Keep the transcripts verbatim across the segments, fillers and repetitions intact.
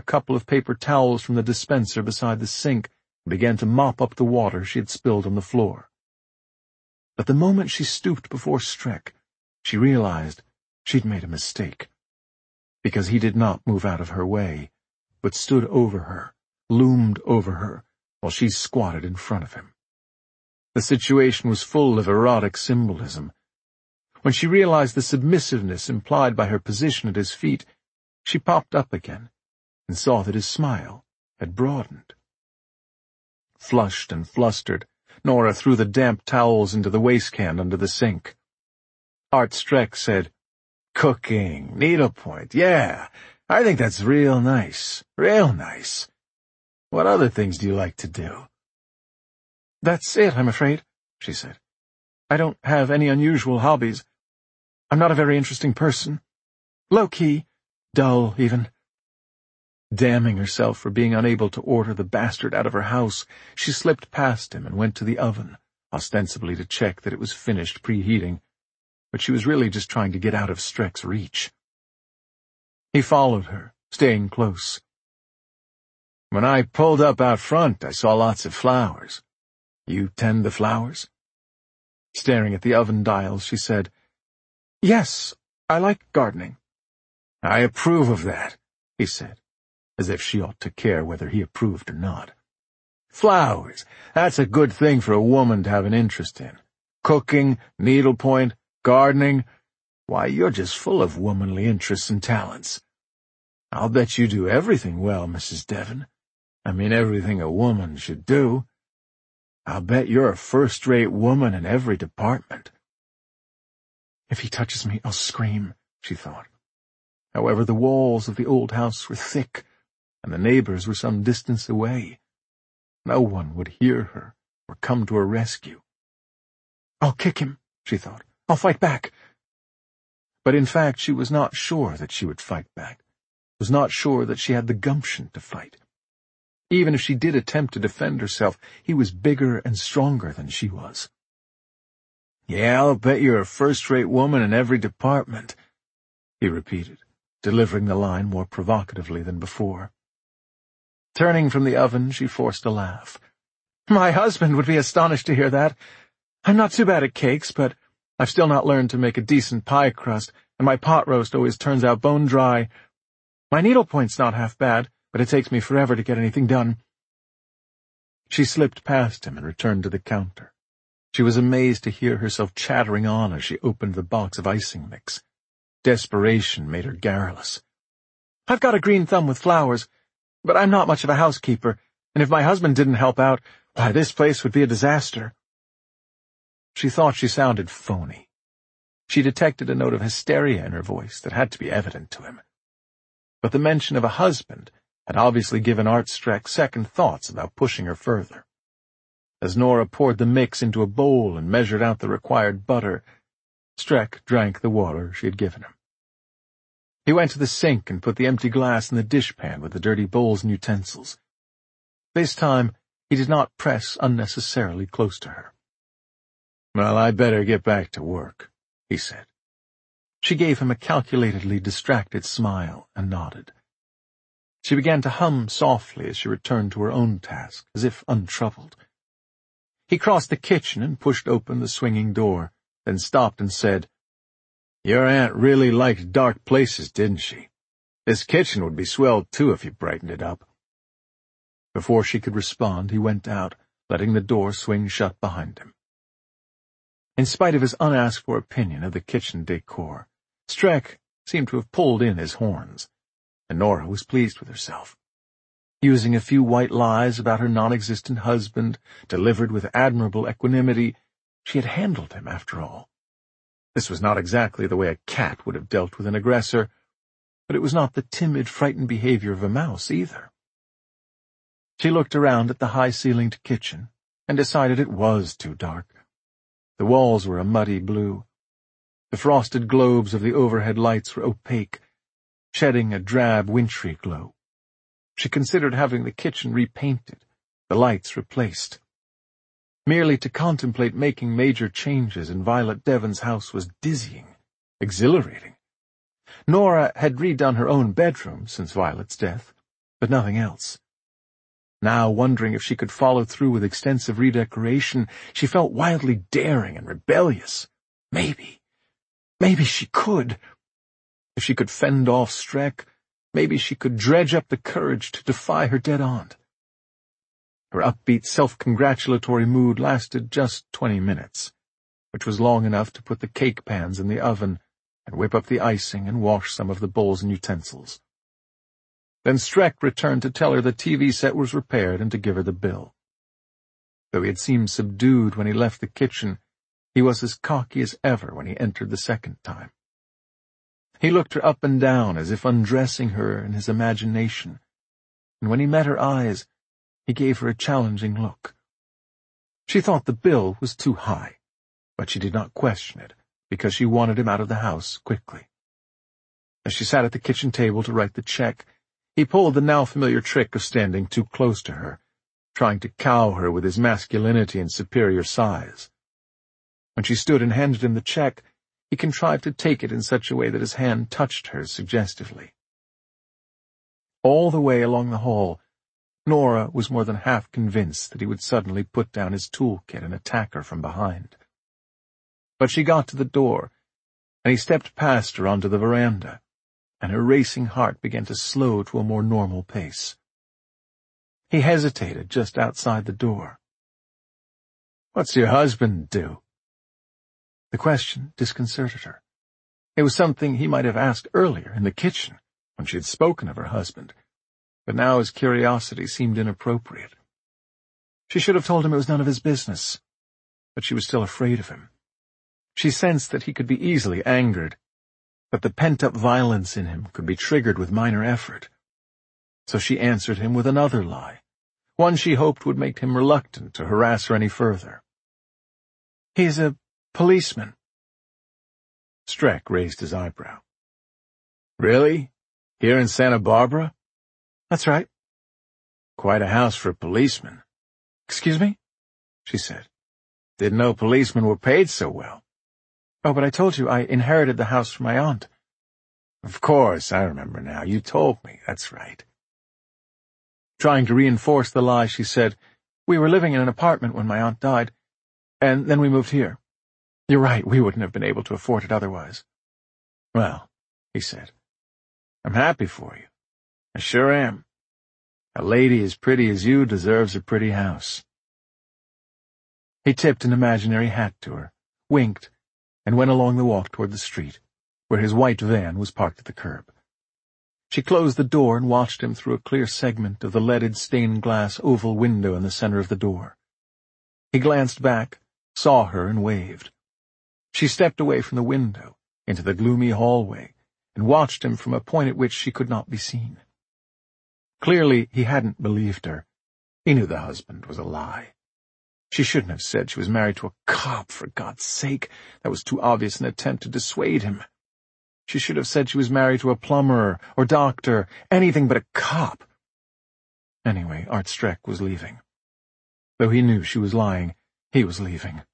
a couple of paper towels from the dispenser beside the sink and began to mop up the water she had spilled on the floor. But the moment she stooped before Streck, she realized she'd made a mistake, because he did not move out of her way, but stood over her, loomed over her, while she squatted in front of him. The situation was full of erotic symbolism. When she realized the submissiveness implied by her position at his feet, she popped up again and saw that his smile had broadened. Flushed and flustered, Nora threw the damp towels into the wastecan under the sink. Art Streck said, "Cooking, needlepoint, yeah, I think that's real nice, real nice. What other things do you like to do?" "That's it, I'm afraid," she said. "I don't have any unusual hobbies. I'm not a very interesting person. Low-key, dull, even." Damning herself for being unable to order the bastard out of her house, she slipped past him and went to the oven, ostensibly to check that it was finished preheating, but she was really just trying to get out of Streck's reach. He followed her, staying close. "When I pulled up out front, I saw lots of flowers. You tend the flowers?" Staring at the oven dials, she said, "Yes, I like gardening." "I approve of that," he said, as if she ought to care whether he approved or not. "Flowers, that's a good thing for a woman to have an interest in. Cooking, needlepoint, gardening, why, you're just full of womanly interests and talents. I'll bet you do everything well, Missus Devon. I mean everything a woman should do. I'll bet you're a first-rate woman in every department." "If he touches me, I'll scream," she thought. However, the walls of the old house were thick, and the neighbors were some distance away. No one would hear her or come to her rescue. "I'll kick him," she thought. "I'll fight back." But in fact, she was not sure that she would fight back, was not sure that she had the gumption to fight. Even if she did attempt to defend herself, he was bigger and stronger than she was. "Yeah, I'll bet you're a first-rate woman in every department," he repeated, delivering the line more provocatively than before. Turning from the oven, she forced a laugh. "My husband would be astonished to hear that. I'm not too bad at cakes, but I've still not learned to make a decent pie crust, and my pot roast always turns out bone dry. My needlepoint's not half bad, but it takes me forever to get anything done." She slipped past him and returned to the counter. She was amazed to hear herself chattering on as she opened the box of icing mix. Desperation made her garrulous. "I've got a green thumb with flowers, but I'm not much of a housekeeper, and if my husband didn't help out, why, this place would be a disaster." She thought she sounded phony. She detected a note of hysteria in her voice that had to be evident to him. But the mention of a husband had obviously given Art Streck second thoughts about pushing her further. As Nora poured the mix into a bowl and measured out the required butter, Streck drank the water she had given him. He went to the sink and put the empty glass in the dishpan with the dirty bowls and utensils. This time, he did not press unnecessarily close to her. "Well, I better get back to work," he said. She gave him a calculatedly distracted smile and nodded. She began to hum softly as she returned to her own task, as if untroubled. He crossed the kitchen and pushed open the swinging door, then stopped and said, "Your aunt really liked dark places, didn't she? This kitchen would be swell, too, if you brightened it up." Before she could respond, he went out, letting the door swing shut behind him. In spite of his unasked-for opinion of the kitchen decor, Streck seemed to have pulled in his horns, and Nora was pleased with herself. Using a few white lies about her non-existent husband, delivered with admirable equanimity, she had handled him, after all. This was not exactly the way a cat would have dealt with an aggressor, but it was not the timid, frightened behavior of a mouse, either. She looked around at the high-ceilinged kitchen and decided it was too dark. The walls were a muddy blue. The frosted globes of the overhead lights were opaque, shedding a drab, wintry glow. She considered having the kitchen repainted, the lights replaced. Merely to contemplate making major changes in Violet Devon's house was dizzying, exhilarating. Nora had redone her own bedroom since Violet's death, but nothing else. Now, wondering if she could follow through with extensive redecoration, she felt wildly daring and rebellious. Maybe, maybe she could. If she could fend off Streck, maybe she could dredge up the courage to defy her dead aunt. Her upbeat, self-congratulatory mood lasted just twenty minutes, which was long enough to put the cake pans in the oven and whip up the icing and wash some of the bowls and utensils. Then Streck returned to tell her the T V set was repaired and to give her the bill. Though he had seemed subdued when he left the kitchen, he was as cocky as ever when he entered the second time. He looked her up and down as if undressing her in his imagination, and when he met her eyes, he gave her a challenging look. She thought the bill was too high, but she did not question it, because she wanted him out of the house quickly. As she sat at the kitchen table to write the check, he pulled the now familiar trick of standing too close to her, trying to cow her with his masculinity and superior size. When she stood and handed him the check, he contrived to take it in such a way that his hand touched hers suggestively. All the way along the hall, Nora was more than half convinced that he would suddenly put down his toolkit and attack her from behind. But she got to the door, and he stepped past her onto the veranda, and her racing heart began to slow to a more normal pace. He hesitated just outside the door. "What's your husband do?" The question disconcerted her. It was something he might have asked earlier in the kitchen, when she had spoken of her husband, but now his curiosity seemed inappropriate. She should have told him it was none of his business, but she was still afraid of him. She sensed that he could be easily angered, that the pent-up violence in him could be triggered with minor effort. So she answered him with another lie, one she hoped would make him reluctant to harass her any further. "He's a policeman." Streck raised his eyebrow. "Really? Here in Santa Barbara?" "That's right." "Quite a house for a policeman." "Excuse me?" she said. "Didn't know policemen were paid so well." "Oh, but I told you I inherited the house from my aunt." "Of course, I remember now. You told me. That's right." Trying to reinforce the lie, she said, "We were living in an apartment when my aunt died, and then we moved here. You're right, we wouldn't have been able to afford it otherwise." "Well," he said, "I'm happy for you. I sure am. A lady as pretty as you deserves a pretty house." He tipped an imaginary hat to her, winked, and went along the walk toward the street, where his white van was parked at the curb. She closed the door and watched him through a clear segment of the leaded stained-glass oval window in the center of the door. He glanced back, saw her, and waved. She stepped away from the window, into the gloomy hallway, and watched him from a point at which she could not be seen. Clearly, he hadn't believed her. He knew the husband was a lie. She shouldn't have said she was married to a cop, for God's sake. That was too obvious an attempt to dissuade him. She should have said she was married to a plumber or doctor, anything but a cop. Anyway, Art Streck was leaving. Though he knew she was lying, he was leaving.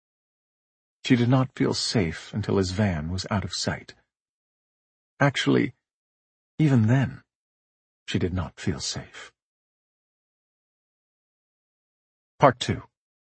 She did not feel safe until his van was out of sight. Actually, even then, she did not feel safe. Part two.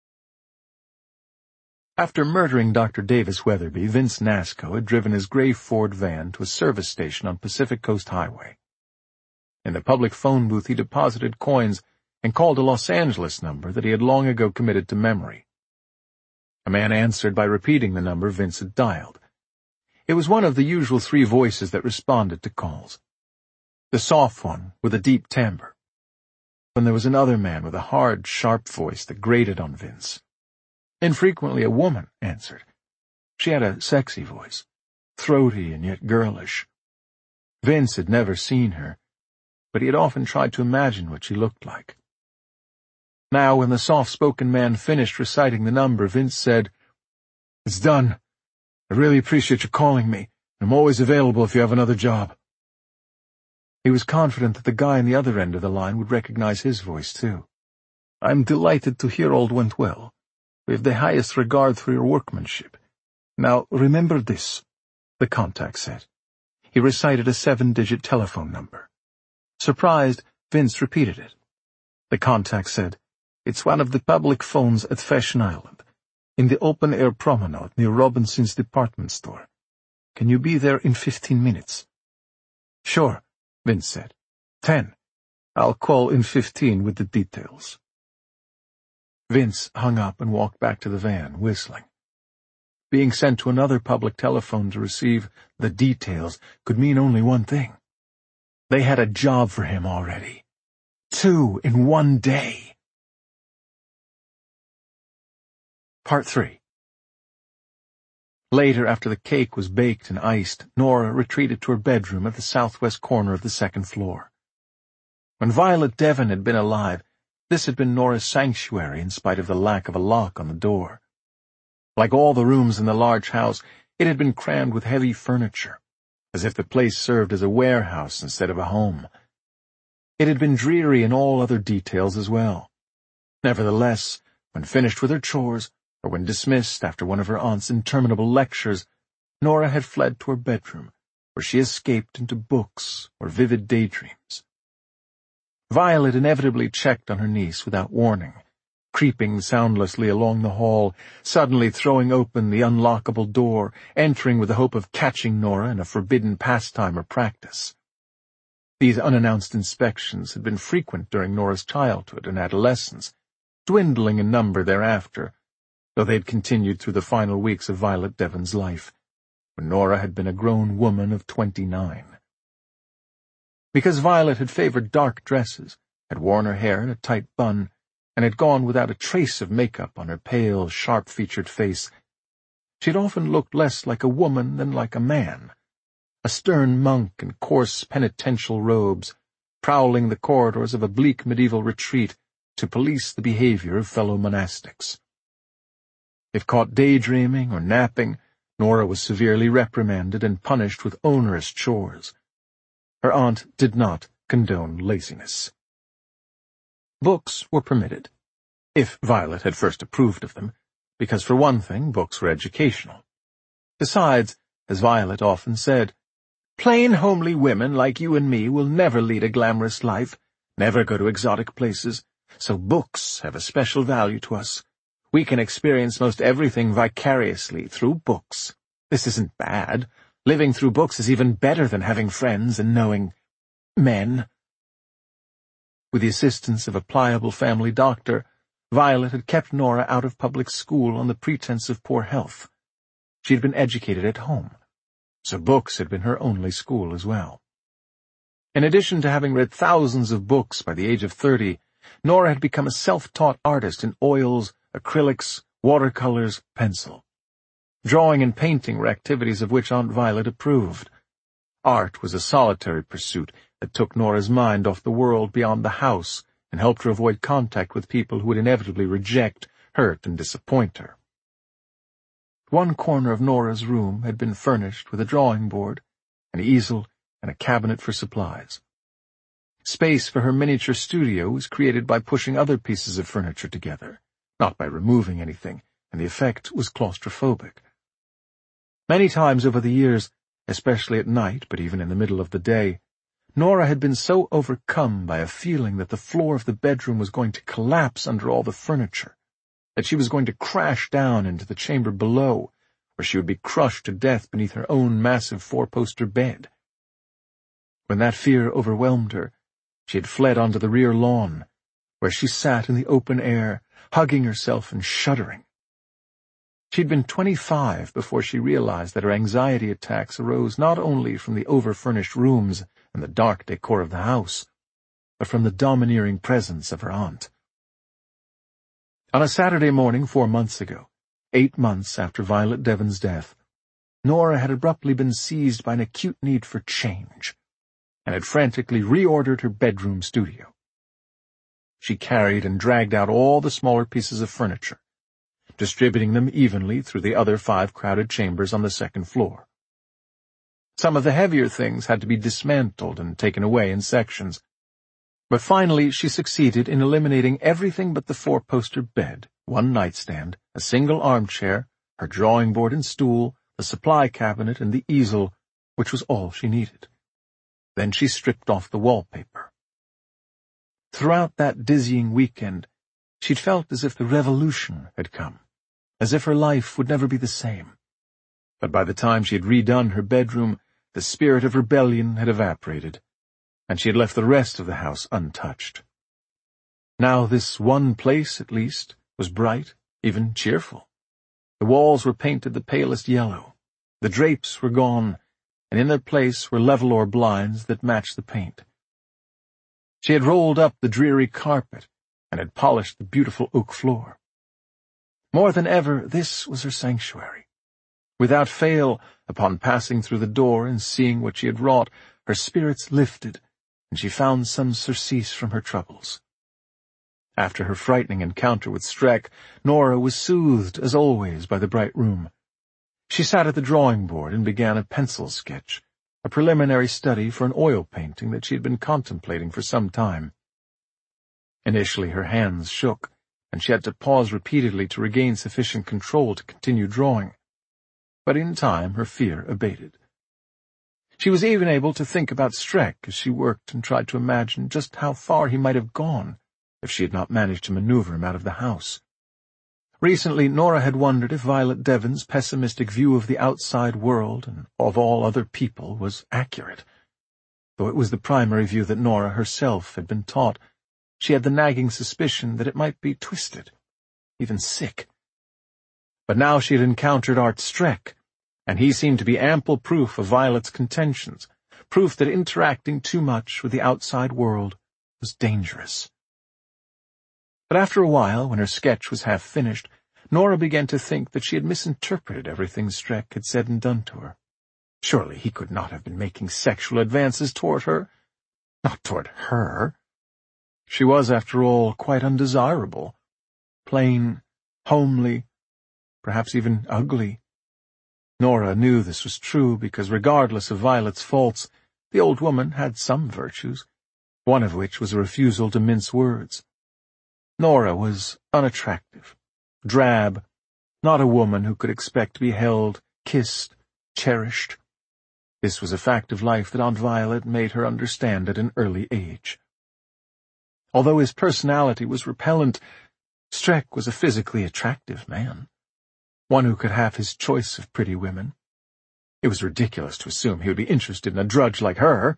After murdering Doctor Davis Weatherby, Vince Nasco had driven his gray Ford van to a service station on Pacific Coast Highway. In the public phone booth, he deposited coins and called a Los Angeles number that he had long ago committed to memory. A man answered by repeating the number Vince had dialed. It was one of the usual three voices that responded to calls. The soft one with a deep timbre. Then there was another man with a hard, sharp voice that grated on Vince. Infrequently a woman answered. She had a sexy voice, throaty and yet girlish. Vince had never seen her, but he had often tried to imagine what she looked like. Now, when the soft-spoken man finished reciting the number, Vince said, "It's done. I really appreciate your calling me. I'm always available if you have another job." He was confident that the guy on the other end of the line would recognize his voice, too. "I'm delighted to hear all went well. We have the highest regard for your workmanship. Now, remember this," the contact said. He recited a seven-digit telephone number. Surprised, Vince repeated it. The contact said, "It's one of the public phones at Fashion Island, in the open-air promenade near Robinson's department store. Can you be there in fifteen minutes?" "Sure," Vince said. Ten. I'll call in fifteen with the details." Vince hung up and walked back to the van, whistling. Being sent to another public telephone to receive the details could mean only one thing. They had a job for him already. Two in one day. Part three. Later, after the cake was baked and iced, Nora retreated to her bedroom at the southwest corner of the second floor. When Violet Devon had been alive, this had been Nora's sanctuary in spite of the lack of a lock on the door. Like all the rooms in the large house, it had been crammed with heavy furniture, as if the place served as a warehouse instead of a home. It had been dreary in all other details as well. Nevertheless, when finished with her chores, or when dismissed after one of her aunt's interminable lectures, Nora had fled to her bedroom, where she escaped into books or vivid daydreams. Violet inevitably checked on her niece without warning, creeping soundlessly along the hall, suddenly throwing open the unlockable door, entering with the hope of catching Nora in a forbidden pastime or practice. These unannounced inspections had been frequent during Nora's childhood and adolescence, dwindling in number thereafter, though they had continued through the final weeks of Violet Devon's life, when Nora had been a grown woman of twenty-nine. Because Violet had favored dark dresses, had worn her hair in a tight bun, and had gone without a trace of makeup on her pale, sharp-featured face, she had often looked less like a woman than like a man, a stern monk in coarse penitential robes, prowling the corridors of a bleak medieval retreat to police the behavior of fellow monastics. If caught daydreaming or napping, Nora was severely reprimanded and punished with onerous chores. Her aunt did not condone laziness. Books were permitted, if Violet had first approved of them, because for one thing, books were educational. Besides, as Violet often said, "Plain homely women like you and me will never lead a glamorous life, never go to exotic places, so books have a special value to us. We can experience most everything vicariously through books. This isn't bad. Living through books is even better than having friends and knowing men." With the assistance of a pliable family doctor, Violet had kept Nora out of public school on the pretense of poor health. She had been educated at home, so books had been her only school as well. In addition to having read thousands of books by the age of thirty, Nora had become a self-taught artist in oils, acrylics, watercolors, pencil. Drawing and painting were activities of which Aunt Violet approved. Art was a solitary pursuit that took Nora's mind off the world beyond the house and helped her avoid contact with people who would inevitably reject, hurt, and disappoint her. One corner of Nora's room had been furnished with a drawing board, an easel, and a cabinet for supplies. Space for her miniature studio was created by pushing other pieces of furniture together, not by removing anything, and the effect was claustrophobic. Many times over the years, especially at night, but even in the middle of the day, Nora had been so overcome by a feeling that the floor of the bedroom was going to collapse under all the furniture, that she was going to crash down into the chamber below, where she would be crushed to death beneath her own massive four-poster bed. When that fear overwhelmed her, she had fled onto the rear lawn, where she sat in the open air, hugging herself and shuddering. She'd been twenty-five before she realized that her anxiety attacks arose not only from the over-furnished rooms and the dark decor of the house, but from the domineering presence of her aunt. On a Saturday morning four months ago, eight months after Violet Devon's death, Nora had abruptly been seized by an acute need for change, and had frantically reordered her bedroom studio. She carried and dragged out all the smaller pieces of furniture, distributing them evenly through the other five crowded chambers on the second floor. Some of the heavier things had to be dismantled and taken away in sections, but finally she succeeded in eliminating everything but the four-poster bed, one nightstand, a single armchair, her drawing board and stool, the supply cabinet, and the easel, which was all she needed. Then she stripped off the wallpaper. Throughout that dizzying weekend, she'd felt as if the revolution had come, as if her life would never be the same. But by the time she had redone her bedroom, the spirit of rebellion had evaporated, and she had left the rest of the house untouched. Now this one place, at least, was bright, even cheerful. The walls were painted the palest yellow, the drapes were gone, and in their place were level-or blinds that matched the paint. She had rolled up the dreary carpet and had polished the beautiful oak floor. More than ever, this was her sanctuary. Without fail, upon passing through the door and seeing what she had wrought, her spirits lifted, and she found some surcease from her troubles. After her frightening encounter with Streck, Nora was soothed, as always, by the bright room. She sat at the drawing-board and began a pencil sketch, a preliminary study for an oil painting that she had been contemplating for some time. Initially her hands shook, and she had to pause repeatedly to regain sufficient control to continue drawing. But in time her fear abated. She was even able to think about Streck as she worked and tried to imagine just how far he might have gone if she had not managed to maneuver him out of the house. Recently, Nora had wondered if Violet Devon's pessimistic view of the outside world and of all other people was accurate. Though it was the primary view that Nora herself had been taught, she had the nagging suspicion that it might be twisted, even sick. But now she had encountered Art Streck, and he seemed to be ample proof of Violet's contentions, proof that interacting too much with the outside world was dangerous. But after a while, when her sketch was half finished, Nora began to think that she had misinterpreted everything Streck had said and done to her. Surely he could not have been making sexual advances toward her. Not toward her. She was, after all, quite undesirable. Plain, homely, perhaps even ugly. Nora knew this was true because, regardless of Violet's faults, the old woman had some virtues, one of which was a refusal to mince words. Nora was unattractive, drab, not a woman who could expect to be held, kissed, cherished. This was a fact of life that Aunt Violet made her understand at an early age. Although his personality was repellent, Streck was a physically attractive man, one who could have his choice of pretty women. It was ridiculous to assume he would be interested in a drudge like her.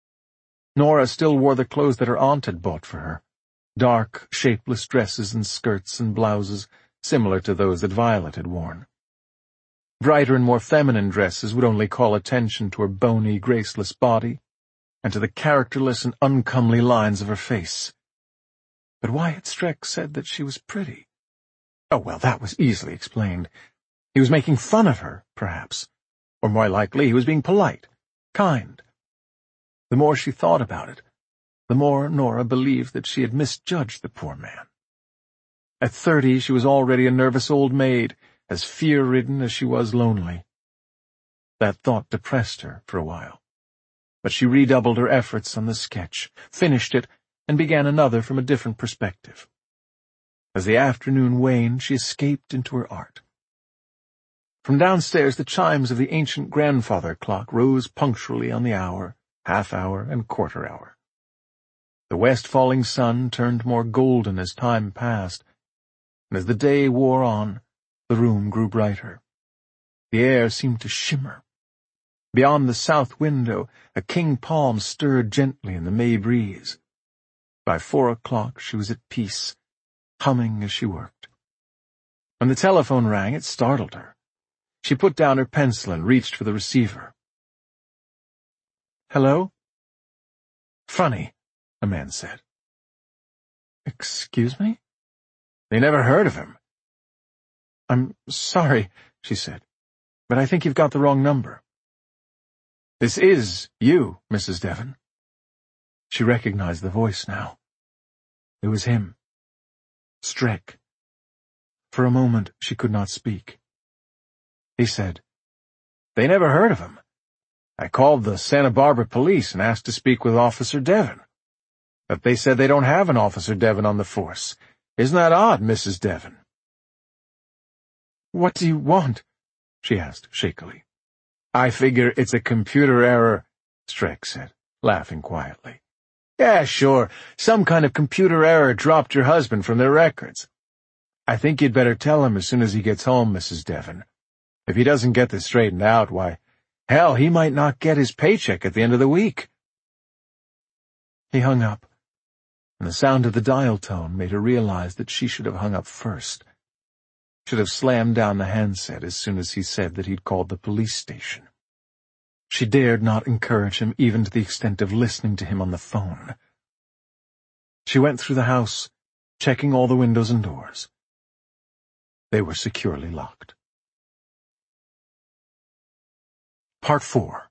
Nora still wore the clothes that her aunt had bought for her. Dark, shapeless dresses and skirts and blouses, similar to those that Violet had worn. Brighter and more feminine dresses would only call attention to her bony, graceless body, and to the characterless and uncomely lines of her face. But why had Streck said that she was pretty? Oh, well, that was easily explained. He was making fun of her, perhaps. Or more likely, he was being polite, kind. The more she thought about it, the more Nora believed that she had misjudged the poor man. At thirty, she was already a nervous old maid, as fear-ridden as she was lonely. That thought depressed her for a while. But she redoubled her efforts on the sketch, finished it, and began another from a different perspective. As the afternoon waned, she escaped into her art. From downstairs, the chimes of the ancient grandfather clock rose punctually on the hour, half-hour, and quarter-hour. The west-falling sun turned more golden as time passed, and as the day wore on, the room grew brighter. The air seemed to shimmer. Beyond the south window, a king palm stirred gently in the May breeze. By four o'clock she was at peace, humming as she worked. When the telephone rang, it startled her. She put down her pencil and reached for the receiver. "Hello?" "Funny," a man said. "Excuse me?" "They never heard of him." "I'm sorry," she said, "but I think you've got the wrong number." "This is you, Missus Devon." She recognized the voice now. It was him. Streck. For a moment she could not speak. He said, "They never heard of him. I called the Santa Barbara police and asked to speak with Officer Devon. But they said they don't have an Officer Devon on the force. Isn't that odd, Missus Devon?" "What do you want?" she asked shakily. "I figure it's a computer error," Streck said, laughing quietly. Yeah, sure. Some kind of computer error dropped your husband from their records. I think you'd better tell him as soon as he gets home, Missus Devon. If he doesn't get this straightened out, why, hell, he might not get his paycheck at the end of the week." He hung up, and the sound of the dial tone made her realize that she should have hung up first. Should have slammed down the handset as soon as he said that he'd called the police station. She dared not encourage him even to the extent of listening to him on the phone. She went through the house, checking all the windows and doors. They were securely locked. Part four.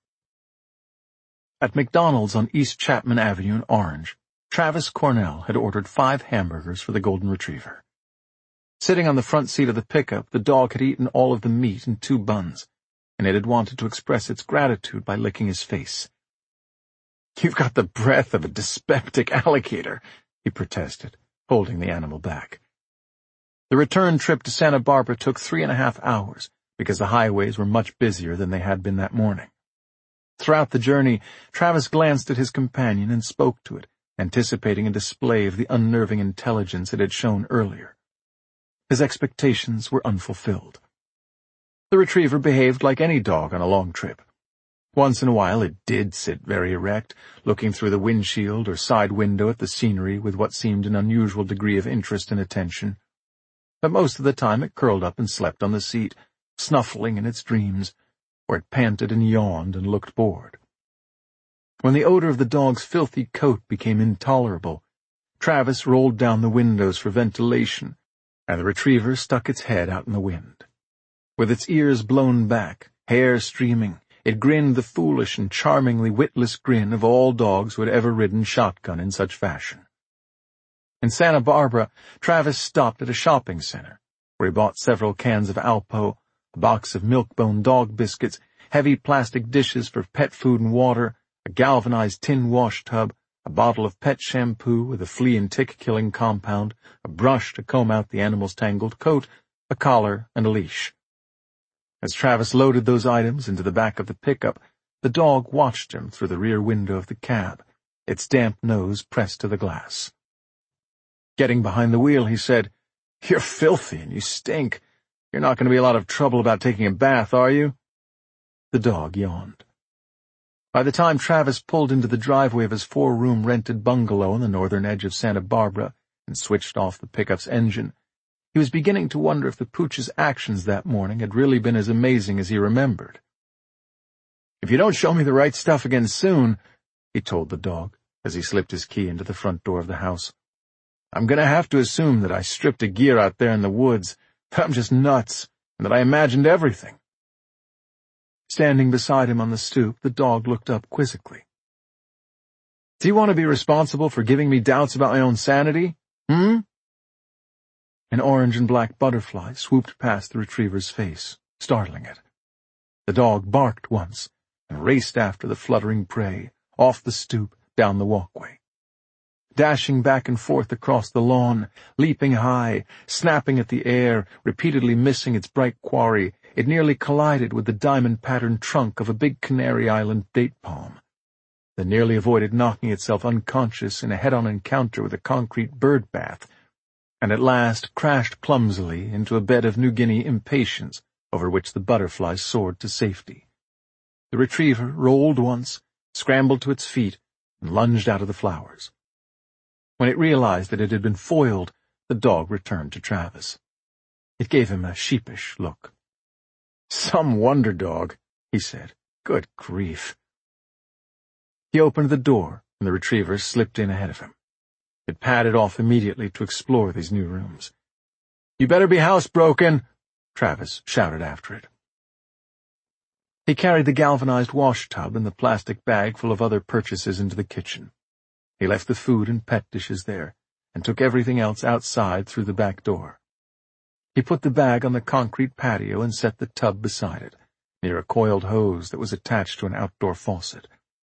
At McDonald's on East Chapman Avenue in Orange, Travis Cornell had ordered five hamburgers for the Golden Retriever. Sitting on the front seat of the pickup, the dog had eaten all of the meat and two buns, and it had wanted to express its gratitude by licking his face. "You've got the breath of a dyspeptic alligator," he protested, holding the animal back. The return trip to Santa Barbara took three and a half hours, because the highways were much busier than they had been that morning. Throughout the journey, Travis glanced at his companion and spoke to it, anticipating a display of the unnerving intelligence it had shown earlier. His expectations were unfulfilled. The retriever behaved like any dog on a long trip. Once in a while it did sit very erect, looking through the windshield or side window at the scenery with what seemed an unusual degree of interest and attention. But most of the time it curled up and slept on the seat, snuffling in its dreams, or it panted and yawned and looked bored. When the odor of the dog's filthy coat became intolerable, Travis rolled down the windows for ventilation, and the retriever stuck its head out in the wind. With its ears blown back, hair streaming, it grinned the foolish and charmingly witless grin of all dogs who had ever ridden shotgun in such fashion. In Santa Barbara, Travis stopped at a shopping center, where he bought several cans of Alpo, a box of Milk-Bone dog biscuits, heavy plastic dishes for pet food and water, a galvanized tin wash tub, a bottle of pet shampoo with a flea and tick-killing compound, a brush to comb out the animal's tangled coat, a collar, and a leash. As Travis loaded those items into the back of the pickup, the dog watched him through the rear window of the cab, its damp nose pressed to the glass. Getting behind the wheel, he said, "You're filthy and you stink. You're not going to be a lot of trouble about taking a bath, are you?" The dog yawned. By the time Travis pulled into the driveway of his four-room rented bungalow on the northern edge of Santa Barbara and switched off the pickup's engine, he was beginning to wonder if the pooch's actions that morning had really been as amazing as he remembered. "If you don't show me the right stuff again soon," he told the dog as he slipped his key into the front door of the house, "I'm going to have to assume that I stripped a gear out there in the woods, that I'm just nuts, and that I imagined everything." Standing beside him on the stoop, the dog looked up quizzically. "Do you want to be responsible for giving me doubts about my own sanity? Hmm?" An orange and black butterfly swooped past the retriever's face, startling it. The dog barked once and raced after the fluttering prey, off the stoop, down the walkway. Dashing back and forth across the lawn, leaping high, snapping at the air, repeatedly missing its bright quarry, it nearly collided with the diamond-patterned trunk of a big Canary Island date palm, then nearly avoided knocking itself unconscious in a head-on encounter with a concrete bird bath, and at last crashed clumsily into a bed of New Guinea impatiens over which the butterfly soared to safety. The retriever rolled once, scrambled to its feet, and lunged out of the flowers. When it realized that it had been foiled, the dog returned to Travis. It gave him a sheepish look. "Some wonder dog," he said. "Good grief." He opened the door, and the retriever slipped in ahead of him. It padded off immediately to explore these new rooms. "You better be housebroken," Travis shouted after it. He carried the galvanized wash tub and the plastic bag full of other purchases into the kitchen. He left the food and pet dishes there, and took everything else outside through the back door. He put the bag on the concrete patio and set the tub beside it, near a coiled hose that was attached to an outdoor faucet.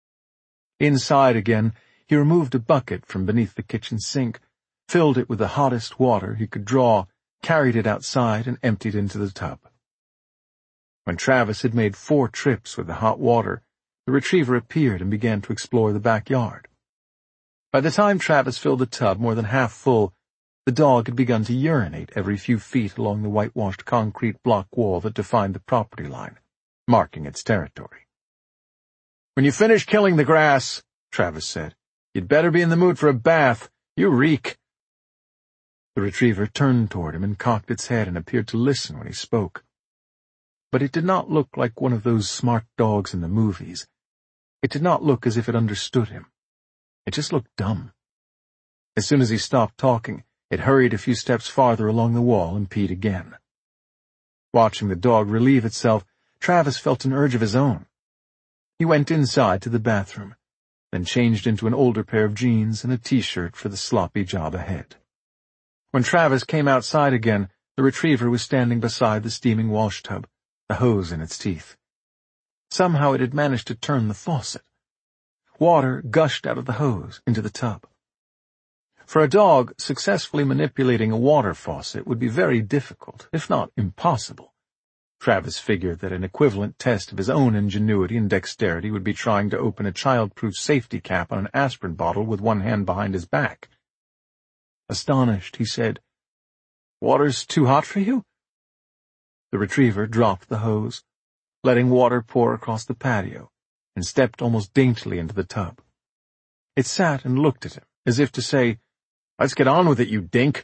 Inside again, he removed a bucket from beneath the kitchen sink, filled it with the hottest water he could draw, carried it outside, and emptied into the tub. When Travis had made four trips with the hot water, the retriever appeared and began to explore the backyard. By the time Travis filled the tub more than half full, the dog had begun to urinate every few feet along the whitewashed concrete block wall that defined the property line, marking its territory. "When you finish killing the grass," Travis said, "you'd better be in the mood for a bath. You reek." The retriever turned toward him and cocked its head and appeared to listen when he spoke. But it did not look like one of those smart dogs in the movies. It did not look as if it understood him. It just looked dumb. As soon as he stopped talking, it hurried a few steps farther along the wall and peed again. Watching the dog relieve itself, Travis felt an urge of his own. He went inside to the bathroom, then changed into an older pair of jeans and a t-shirt for the sloppy job ahead. When Travis came outside again, the retriever was standing beside the steaming wash tub, the hose in its teeth. Somehow it had managed to turn the faucet. Water gushed out of the hose into the tub. For a dog, successfully manipulating a water faucet would be very difficult, if not impossible. Travis figured that an equivalent test of his own ingenuity and dexterity would be trying to open a child-proof safety cap on an aspirin bottle with one hand behind his back. Astonished, he said, "Water's too hot for you?" The retriever dropped the hose, letting water pour across the patio, and stepped almost daintily into the tub. It sat and looked at him, as if to say, "Let's get on with it, you dink."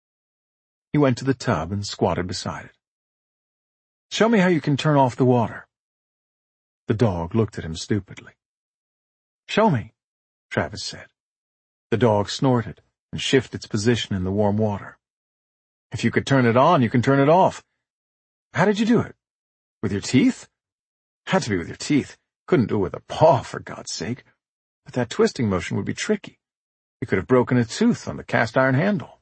He went to the tub and squatted beside it. "Show me how you can turn off the water." The dog looked at him stupidly. "Show me," Travis said. The dog snorted and shifted its position in the warm water. "If you could turn it on, you can turn it off. How did you do it? With your teeth?" "Had to be with your teeth. Couldn't do it with a paw, for God's sake. But that twisting motion would be tricky. You could have broken a tooth on the cast-iron handle."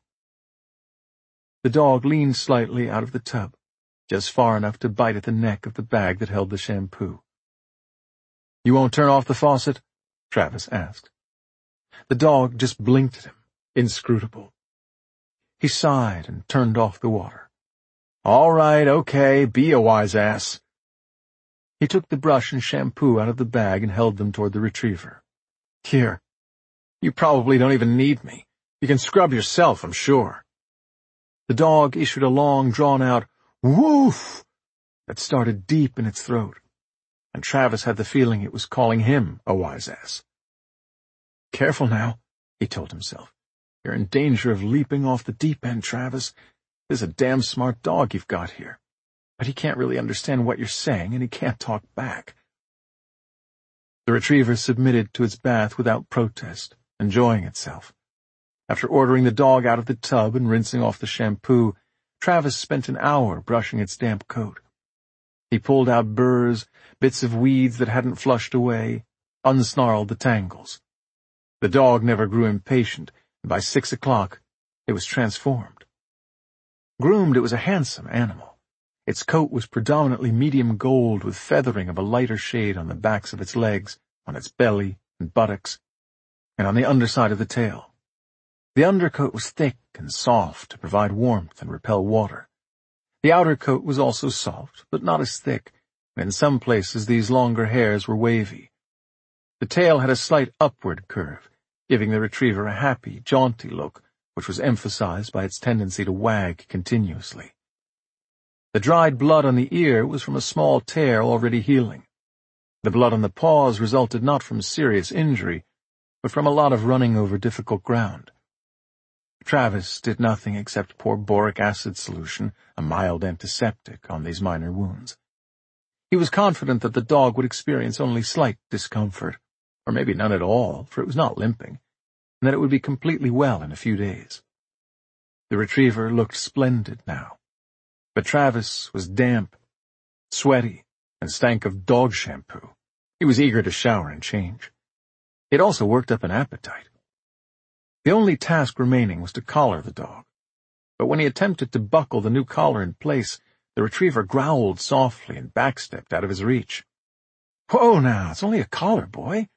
The dog leaned slightly out of the tub, just far enough to bite at the neck of the bag that held the shampoo. "You won't turn off the faucet?" Travis asked. The dog just blinked at him, inscrutable. He sighed and turned off the water. "All right, okay, be a wise ass." He took the brush and shampoo out of the bag and held them toward the retriever. "Here. You probably don't even need me. You can scrub yourself, I'm sure." The dog issued a long, drawn-out woof that started deep in its throat, and Travis had the feeling it was calling him a wise ass. "Careful now," he told himself. "You're in danger of leaping off the deep end, Travis. This is a damn smart dog you've got here, but he can't really understand what you're saying, and he can't talk back." The retriever submitted to its bath without protest, enjoying itself. After ordering the dog out of the tub and rinsing off the shampoo, Travis spent an hour brushing its damp coat. He pulled out burrs, bits of weeds that hadn't flushed away, unsnarled the tangles. The dog never grew impatient, and by six o'clock it was transformed. Groomed, it was a handsome animal. Its coat was predominantly medium gold with feathering of a lighter shade on the backs of its legs, on its belly and buttocks, and on the underside of the tail. The undercoat was thick and soft to provide warmth and repel water. The outer coat was also soft, but not as thick, and in some places these longer hairs were wavy. The tail had a slight upward curve, giving the retriever a happy, jaunty look, which was emphasized by its tendency to wag continuously. The dried blood on the ear was from a small tear already healing. The blood on the paws resulted not from serious injury, but from a lot of running over difficult ground. Travis did nothing except pour boric acid solution, a mild antiseptic, on these minor wounds. He was confident that the dog would experience only slight discomfort, or maybe none at all, for it was not limping, and that it would be completely well in a few days. The retriever looked splendid now, but Travis was damp, sweaty, and stank of dog shampoo. He was eager to shower and change. It also worked up an appetite. The only task remaining was to collar the dog, but when he attempted to buckle the new collar in place, the retriever growled softly and backstepped out of his reach. "Whoa now, it's only a collar, boy."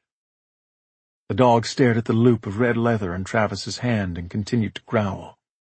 The dog stared at the loop of red leather on Travis's hand and continued to growl.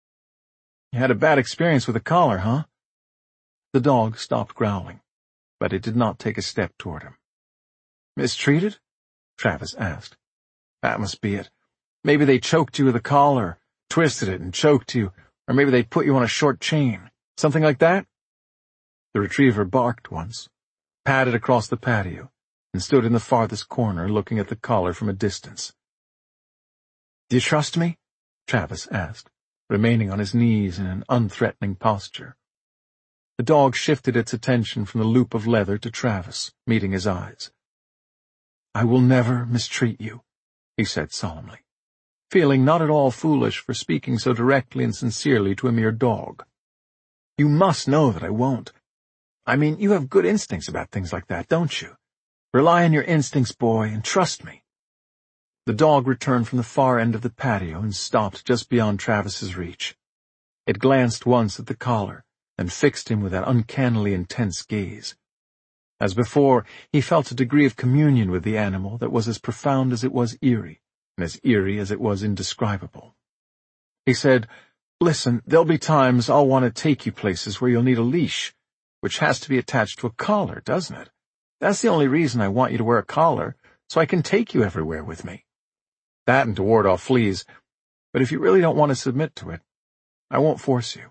"You had a bad experience with a collar, huh?" The dog stopped growling, but it did not take a step toward him. "Mistreated?" Travis asked. "That must be it. Maybe they choked you with a collar, twisted it and choked you, or maybe they put you on a short chain. Something like that? The retriever barked once, padded across the patio, and stood in the farthest corner looking at the collar from a distance. "Do you trust me?" Travis asked, remaining on his knees in an unthreatening posture. The dog shifted its attention from the loop of leather to Travis, meeting his eyes. "I will never mistreat you," he said solemnly, feeling not at all foolish for speaking so directly and sincerely to a mere dog. "You must know that I won't. I mean, you have good instincts about things like that, don't you? Rely on your instincts, boy, and trust me." The dog returned from the far end of the patio and stopped just beyond Travis's reach. It glanced once at the collar, and fixed him with that uncannily intense gaze. As before, he felt a degree of communion with the animal that was as profound as it was eerie, and as eerie as it was indescribable. He said, "Listen, there'll be times I'll want to take you places where you'll need a leash, which has to be attached to a collar, doesn't it? That's the only reason I want you to wear a collar, so I can take you everywhere with me. That and to ward off fleas, but if you really don't want to submit to it, I won't force you."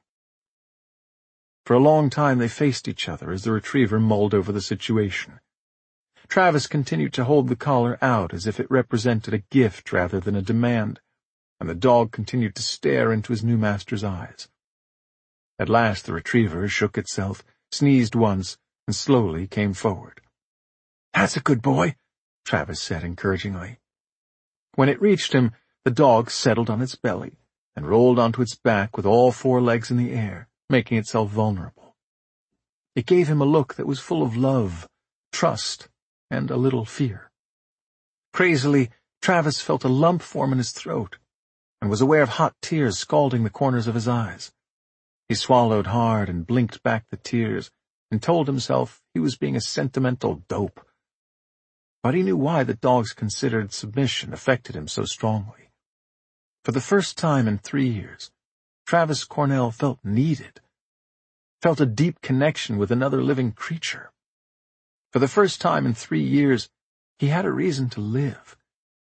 For a long time they faced each other as the retriever mulled over the situation. Travis continued to hold the collar out as if it represented a gift rather than a demand, and the dog continued to stare into his new master's eyes. At last the retriever shook itself, sneezed once, and slowly came forward. "That's a good boy," Travis said encouragingly. When it reached him, the dog settled on its belly and rolled onto its back with all four legs in the air, making itself vulnerable. It gave him a look that was full of love, trust, and a little fear. Crazily, Travis felt a lump form in his throat, and was aware of hot tears scalding the corners of his eyes. He swallowed hard and blinked back the tears, and told himself he was being a sentimental dope. But he knew why the dog's considered submission affected him so strongly. For the first time in three years, Travis Cornell felt needed, felt a deep connection with another living creature. For the first time in three years, he had a reason to live.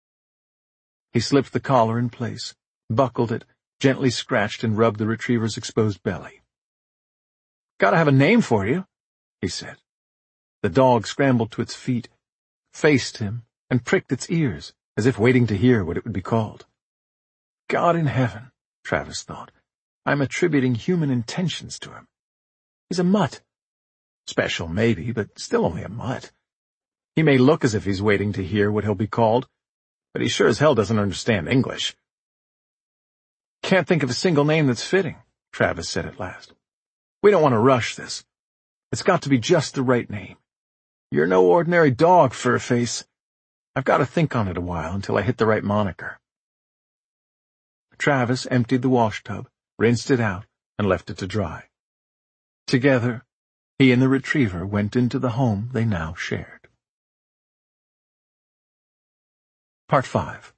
He slipped the collar in place, buckled it, gently scratched and rubbed the retriever's exposed belly. "Gotta have a name for you," he said. The dog scrambled to its feet, faced him, and pricked its ears, as if waiting to hear what it would be called. God in heaven, Travis thought, I'm attributing human intentions to him. He's a mutt. Special, maybe, but still only a mutt. He may look as if he's waiting to hear what he'll be called, but he sure as hell doesn't understand English. Can't think of a single name that's fitting, Travis said at last. We don't want to rush this. It's got to be just the right name. You're no ordinary dog, Furface. I've got to think on it a while until I hit the right moniker. Travis emptied the wash tub, rinsed it out, and left it to dry. Together, he and the retriever went into the home they now shared. Part five.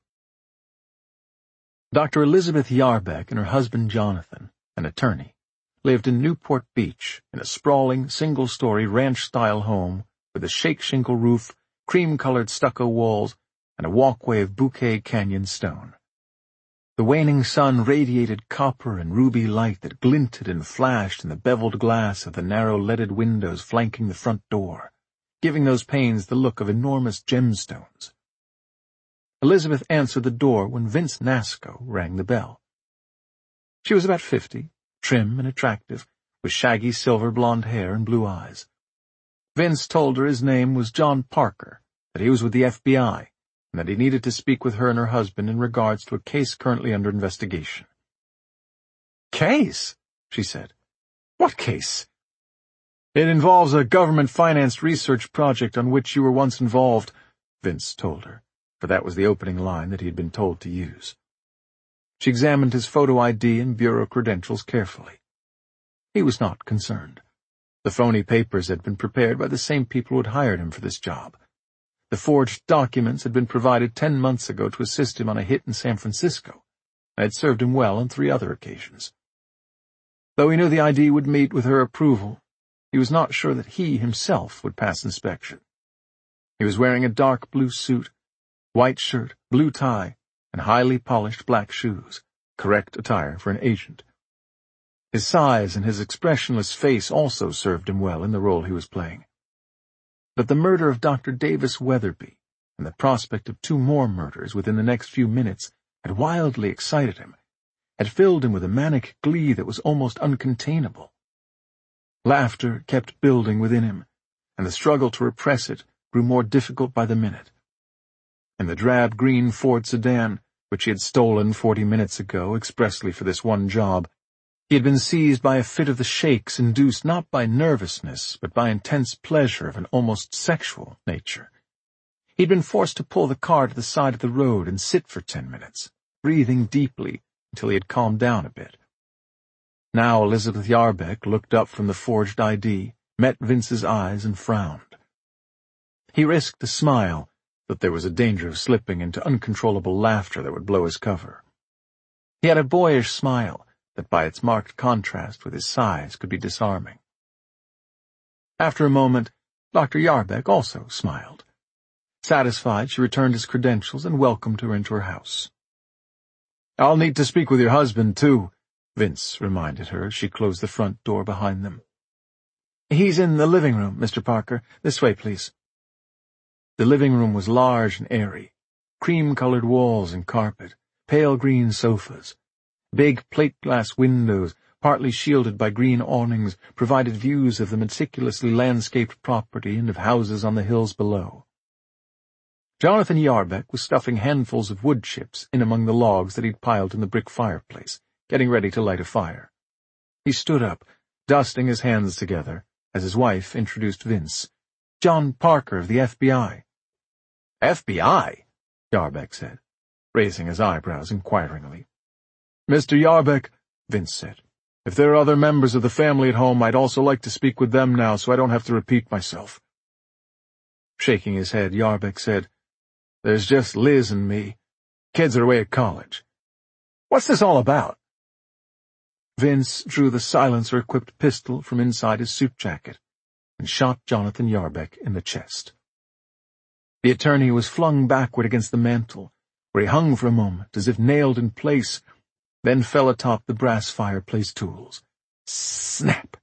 Doctor Elizabeth Yarbeck and her husband Jonathan, an attorney, lived in Newport Beach in a sprawling, single-story ranch-style home with a shake-shingle roof, cream-colored stucco walls, and a walkway of Bouquet Canyon stone. The waning sun radiated copper and ruby light that glinted and flashed in the beveled glass of the narrow leaded windows flanking the front door, giving those panes the look of enormous gemstones. Elizabeth answered the door when Vince Nasco rang the bell. She was about fifty, trim and attractive, with shaggy silver blonde hair and blue eyes. Vince told her his name was John Parker, that he was with the F B I, and that he needed to speak with her and her husband in regards to a case currently under investigation. Case? She said. What case? It involves a government-financed research project on which you were once involved, Vince told her, for that was the opening line that he had been told to use. She examined his photo I D and bureau credentials carefully. He was not concerned. The phony papers had been prepared by the same people who had hired him for this job. The forged documents had been provided ten months ago to assist him on a hit in San Francisco, and had served him well on three other occasions. Though he knew the I D would meet with her approval, he was not sure that he himself would pass inspection. He was wearing a dark blue suit, white shirt, blue tie, and highly polished black shoes, correct attire for an agent. His size and his expressionless face also served him well in the role he was playing. But the murder of Doctor Davis Weatherby and the prospect of two more murders within the next few minutes had wildly excited him, had filled him with a manic glee that was almost uncontainable. Laughter kept building within him, and the struggle to repress it grew more difficult by the minute. In the drab green Ford sedan, which he had stolen forty minutes ago expressly for this one job, he had been seized by a fit of the shakes induced not by nervousness, but by intense pleasure of an almost sexual nature. He had been forced to pull the car to the side of the road and sit for ten minutes, breathing deeply until he had calmed down a bit. Now Elizabeth Yarbeck looked up from the forged I D, met Vince's eyes, and frowned. He risked a smile, but there was a danger of slipping into uncontrollable laughter that would blow his cover. He had a boyish smile that by its marked contrast with his size could be disarming. After a moment, Doctor Yarbeck also smiled. Satisfied, she returned his credentials and welcomed her into her house. "I'll need to speak with your husband, too," Vince reminded her as she closed the front door behind them. "He's in the living room, Mister Parker. This way, please." The living room was large and airy, cream-colored walls and carpet, pale green sofas. Big plate-glass windows, partly shielded by green awnings, provided views of the meticulously landscaped property and of houses on the hills below. Jonathan Yarbeck was stuffing handfuls of wood chips in among the logs that he'd piled in the brick fireplace, getting ready to light a fire. He stood up, dusting his hands together, as his wife introduced Vince. "John Parker of the F B I." "F B I?" Yarbeck said, raising his eyebrows inquiringly. "Mister Yarbeck," Vince said, "if there are other members of the family at home, I'd also like to speak with them now so I don't have to repeat myself." Shaking his head, Yarbeck said, "There's just Liz and me. Kids are away at college. What's this all about?" Vince drew the silencer-equipped pistol from inside his suit jacket and shot Jonathan Yarbeck in the chest. The attorney was flung backward against the mantel, where he hung for a moment as if nailed in place, then fell atop the brass fireplace tools. Snap!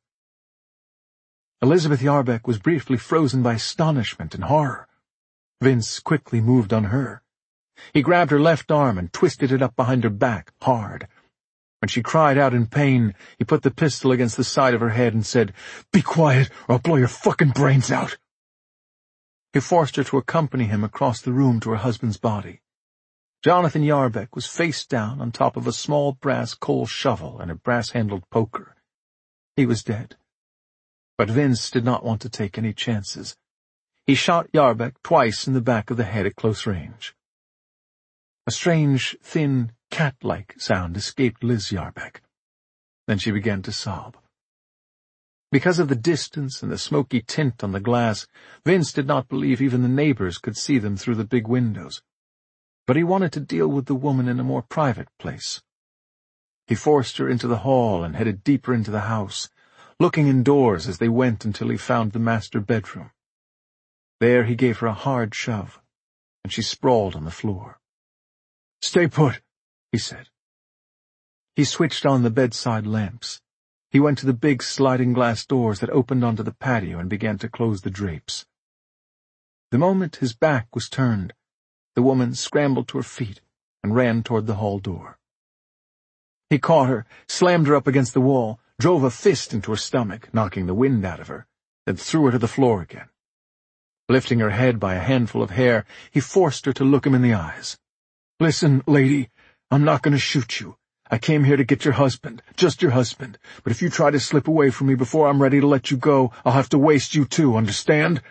Elizabeth Yarbeck was briefly frozen by astonishment and horror. Vince quickly moved on her. He grabbed her left arm and twisted it up behind her back, hard. When she cried out in pain, he put the pistol against the side of her head and said, "Be quiet, or I'll blow your fucking brains out." He forced her to accompany him across the room to her husband's body. Jonathan Yarbeck was face down on top of a small brass coal shovel and a brass-handled poker. He was dead. But Vince did not want to take any chances. He shot Yarbeck twice in the back of the head at close range. A strange, thin, cat-like sound escaped Liz Yarbeck. Then she began to sob. Because of the distance and the smoky tint on the glass, Vince did not believe even the neighbors could see them through the big windows. But he wanted to deal with the woman in a more private place. He forced her into the hall and headed deeper into the house, looking indoors as they went until he found the master bedroom. There he gave her a hard shove, and she sprawled on the floor. "Stay put," he said. He switched on the bedside lamps. He went to the big sliding glass doors that opened onto the patio and began to close the drapes. The moment his back was turned, the woman scrambled to her feet and ran toward the hall door. He caught her, slammed her up against the wall, drove a fist into her stomach, knocking the wind out of her, then threw her to the floor again. Lifting her head by a handful of hair, he forced her to look him in the eyes. "Listen, lady, I'm not going to shoot you. I came here to get your husband, just your husband, but if you try to slip away from me before I'm ready to let you go, I'll have to waste you too, understand?"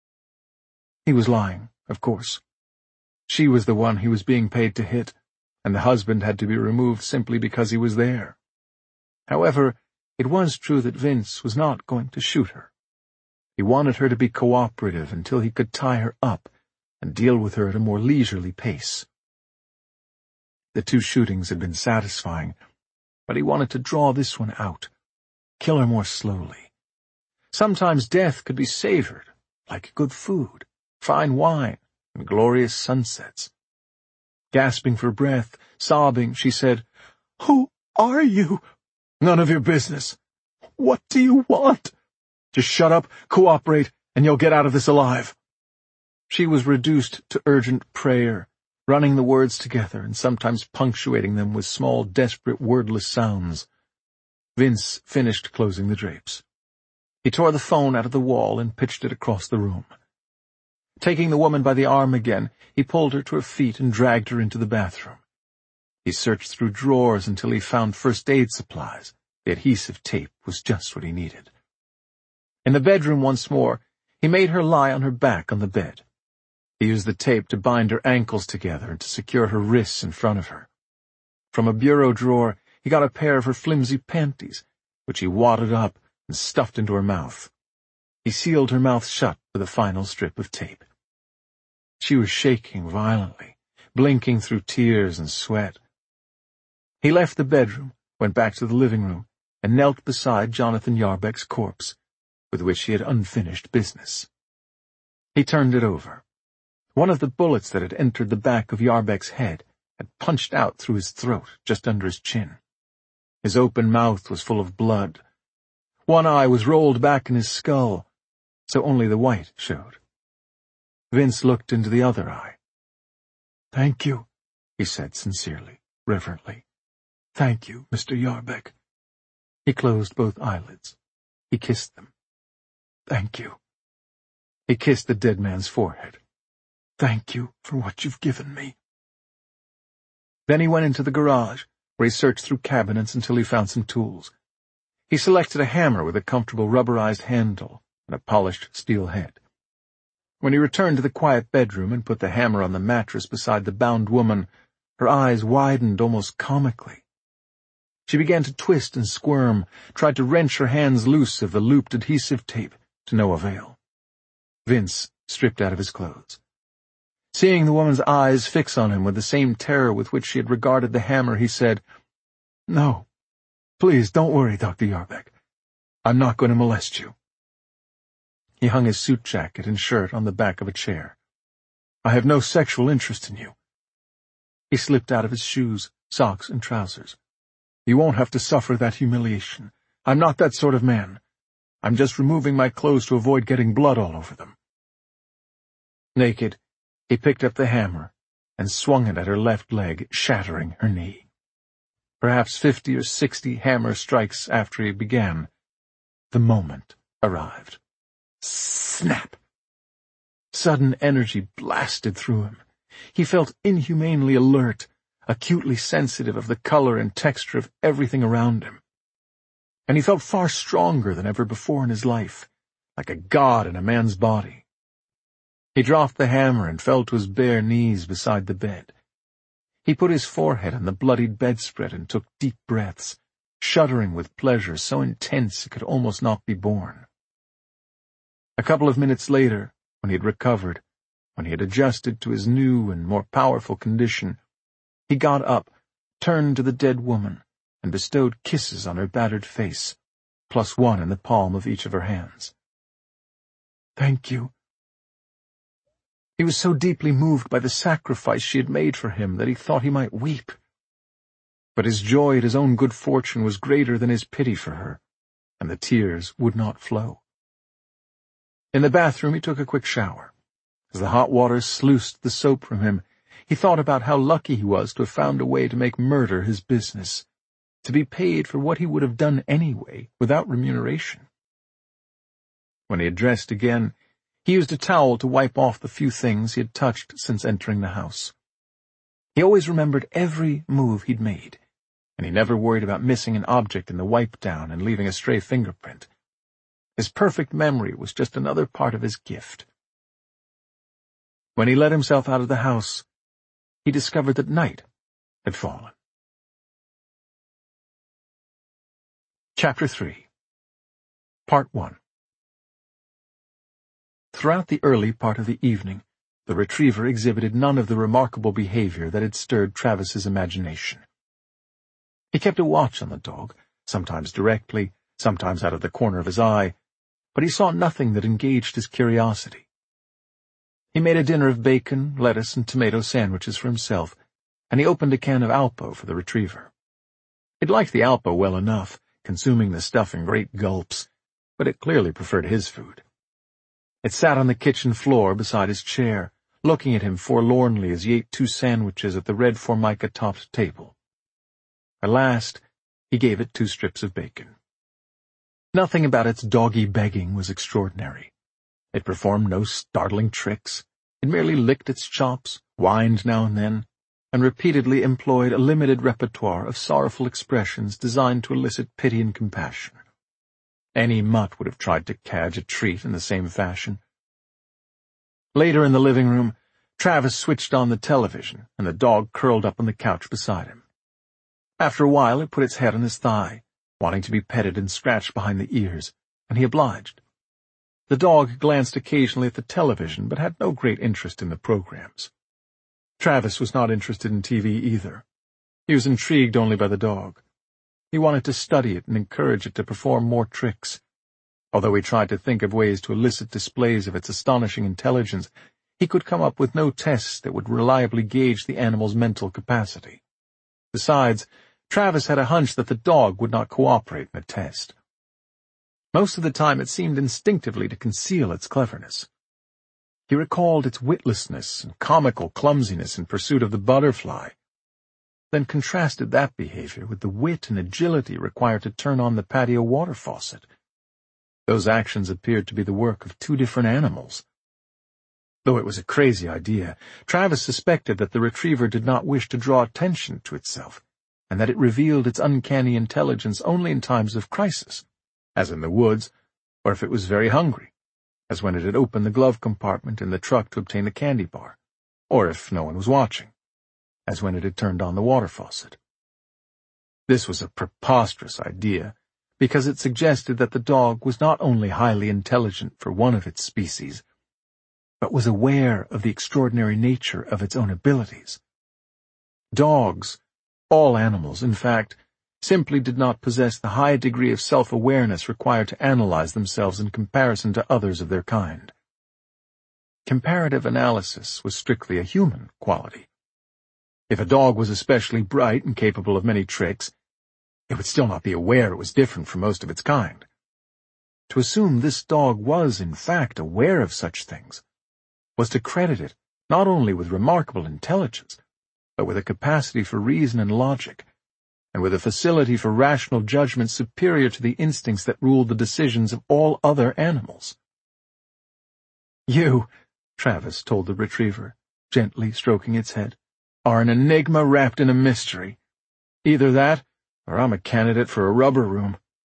He was lying, of course. She was the one he was being paid to hit, and the husband had to be removed simply because he was there. However, it was true that Vince was not going to shoot her. He wanted her to be cooperative until he could tie her up and deal with her at a more leisurely pace. The two shootings had been satisfying, but he wanted to draw this one out, kill her more slowly. Sometimes death could be savored, like good food, fine wine, and glorious sunsets. Gasping for breath, sobbing, she said, "Who are you?" "None of your business." "What do you want?" "Just shut up, cooperate, and you'll get out of this alive." She was reduced to urgent prayer, running the words together and sometimes punctuating them with small, desperate, wordless sounds. Vince finished closing the drapes. He tore the phone out of the wall and pitched it across the room. Taking the woman by the arm again, he pulled her to her feet and dragged her into the bathroom. He searched through drawers until he found first aid supplies. The adhesive tape was just what he needed. In the bedroom once more, he made her lie on her back on the bed. He used the tape to bind her ankles together and to secure her wrists in front of her. From a bureau drawer, he got a pair of her flimsy panties, which he wadded up and stuffed into her mouth. He sealed her mouth shut with a final strip of tape. She was shaking violently, blinking through tears and sweat. He left the bedroom, went back to the living room, and knelt beside Jonathan Yarbeck's corpse, with which he had unfinished business. He turned it over. One of the bullets that had entered the back of Yarbeck's head had punched out through his throat, just under his chin. His open mouth was full of blood. One eye was rolled back in his skull, so only the white showed. Vince looked into the other eye. "Thank you," he said sincerely, reverently. "Thank you, Mister Yarbeck." He closed both eyelids. He kissed them. "Thank you." He kissed the dead man's forehead. "Thank you for what you've given me." Then he went into the garage, where he searched through cabinets until he found some tools. He selected a hammer with a comfortable rubberized handle and a polished steel head. When he returned to the quiet bedroom and put the hammer on the mattress beside the bound woman, her eyes widened almost comically. She began to twist and squirm, tried to wrench her hands loose of the looped adhesive tape, to no avail. Vince stripped out of his clothes. Seeing the woman's eyes fix on him with the same terror with which she had regarded the hammer, he said, "No, please don't worry, Doctor Yarbeck. I'm not going to molest you." He hung his suit jacket and shirt on the back of a chair. "I have no sexual interest in you." He slipped out of his shoes, socks, and trousers. "You won't have to suffer that humiliation. I'm not that sort of man. I'm just removing my clothes to avoid getting blood all over them." Naked, he picked up the hammer and swung it at her left leg, shattering her knee. Perhaps fifty or sixty hammer strikes after he began, the moment arrived. Snap! Sudden energy blasted through him. He felt inhumanely alert, acutely sensitive of the color and texture of everything around him. And he felt far stronger than ever before in his life, like a god in a man's body. He dropped the hammer and fell to his bare knees beside the bed. He put his forehead on the bloodied bedspread and took deep breaths, shuddering with pleasure so intense it could almost not be borne. A couple of minutes later, when he had recovered, when he had adjusted to his new and more powerful condition, he got up, turned to the dead woman, and bestowed kisses on her battered face, plus one in the palm of each of her hands. "Thank you." He was so deeply moved by the sacrifice she had made for him that he thought he might weep. But his joy at his own good fortune was greater than his pity for her, and the tears would not flow. In the bathroom he took a quick shower. As the hot water sluiced the soap from him, he thought about how lucky he was to have found a way to make murder his business, to be paid for what he would have done anyway, without remuneration. When he had dressed again, he used a towel to wipe off the few things he had touched since entering the house. He always remembered every move he'd made, and he never worried about missing an object in the wipe-down and leaving a stray fingerprint. His perfect memory was just another part of his gift. When he let himself out of the house, he discovered that night had fallen. Chapter three. Part one. Throughout the early part of the evening, the retriever exhibited none of the remarkable behavior that had stirred Travis's imagination. He kept a watch on the dog, sometimes directly, sometimes out of the corner of his eye, but he saw nothing that engaged his curiosity. He made a dinner of bacon, lettuce, and tomato sandwiches for himself, and he opened a can of Alpo for the retriever. It liked the Alpo well enough, consuming the stuff in great gulps, but it clearly preferred his food. It sat on the kitchen floor beside his chair, looking at him forlornly as he ate two sandwiches at the red formica-topped table. At last, he gave it two strips of bacon. Nothing about its doggy begging was extraordinary. It performed no startling tricks. It merely licked its chops, whined now and then, and repeatedly employed a limited repertoire of sorrowful expressions designed to elicit pity and compassion. Any mutt would have tried to cadge a treat in the same fashion. Later in the living room, Travis switched on the television, and the dog curled up on the couch beside him. After a while, it put its head on his thigh, wanting to be petted and scratched behind the ears, and he obliged. The dog glanced occasionally at the television, but had no great interest in the programs. Travis was not interested in T V either. He was intrigued only by the dog. He wanted to study it and encourage it to perform more tricks. Although he tried to think of ways to elicit displays of its astonishing intelligence, he could come up with no tests that would reliably gauge the animal's mental capacity. Besides, Travis had a hunch that the dog would not cooperate in a test. Most of the time it seemed instinctively to conceal its cleverness. He recalled its witlessness and comical clumsiness in pursuit of the butterfly, then contrasted that behavior with the wit and agility required to turn on the patio water faucet. Those actions appeared to be the work of two different animals. Though it was a crazy idea, Travis suspected that the retriever did not wish to draw attention to itself, and that it revealed its uncanny intelligence only in times of crisis, as in the woods, or if it was very hungry, as when it had opened the glove compartment in the truck to obtain a candy bar, or if no one was watching, as when it had turned on the water faucet. This was a preposterous idea, because it suggested that the dog was not only highly intelligent for one of its species, but was aware of the extraordinary nature of its own abilities. Dogs, all animals, in fact, simply did not possess the high degree of self-awareness required to analyze themselves in comparison to others of their kind. Comparative analysis was strictly a human quality. If a dog was especially bright and capable of many tricks, it would still not be aware it was different from most of its kind. To assume this dog was, in fact, aware of such things was to credit it not only with remarkable intelligence, but with a capacity for reason and logic, and with a facility for rational judgment superior to the instincts that ruled the decisions of all other animals. "You," Travis told the retriever, gently stroking its head, "are an enigma wrapped in a mystery. Either that, or I'm a candidate for a rubber room."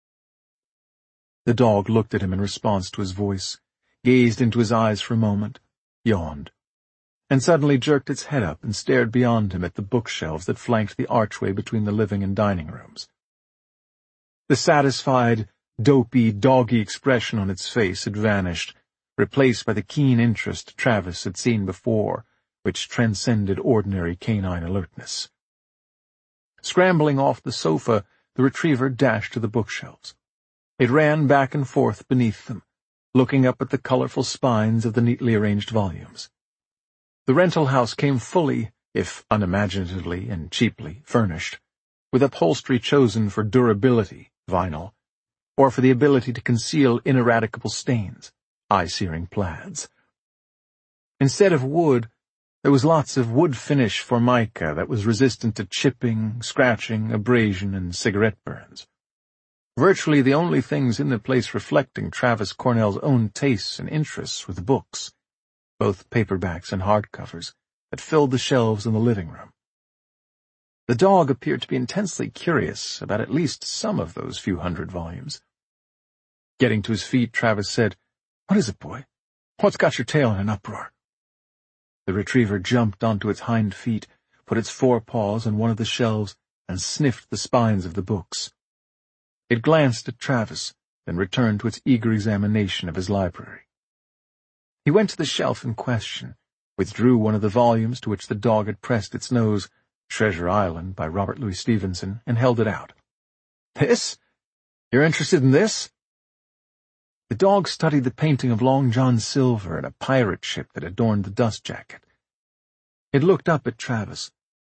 The dog looked at him in response to his voice, gazed into his eyes for a moment, yawned, and suddenly jerked its head up and stared beyond him at the bookshelves that flanked the archway between the living and dining rooms. The satisfied, dopey, doggy expression on its face had vanished, replaced by the keen interest Travis had seen before, which transcended ordinary canine alertness. Scrambling off the sofa, the retriever dashed to the bookshelves. It ran back and forth beneath them, looking up at the colorful spines of the neatly arranged volumes. The rental house came fully, if unimaginatively and cheaply, furnished, with upholstery chosen for durability, vinyl, or for the ability to conceal ineradicable stains, eye-searing plaids. Instead of wood, there was lots of wood-finish formica that was resistant to chipping, scratching, abrasion, and cigarette burns. Virtually the only things in the place reflecting Travis Cornell's own tastes and interests were the books, both paperbacks and hardcovers, that filled the shelves in the living room. The dog appeared to be intensely curious about at least some of those few hundred volumes. Getting to his feet, Travis said, "What is it, boy? What's got your tail in an uproar?" The retriever jumped onto its hind feet, put its forepaws on one of the shelves, and sniffed the spines of the books. It glanced at Travis, then returned to its eager examination of his library. He went to the shelf in question, withdrew one of the volumes to which the dog had pressed its nose, Treasure Island by Robert Louis Stevenson, and held it out. "This? You're interested in this?" The dog studied the painting of Long John Silver and a pirate ship that adorned the dust jacket. It looked up at Travis,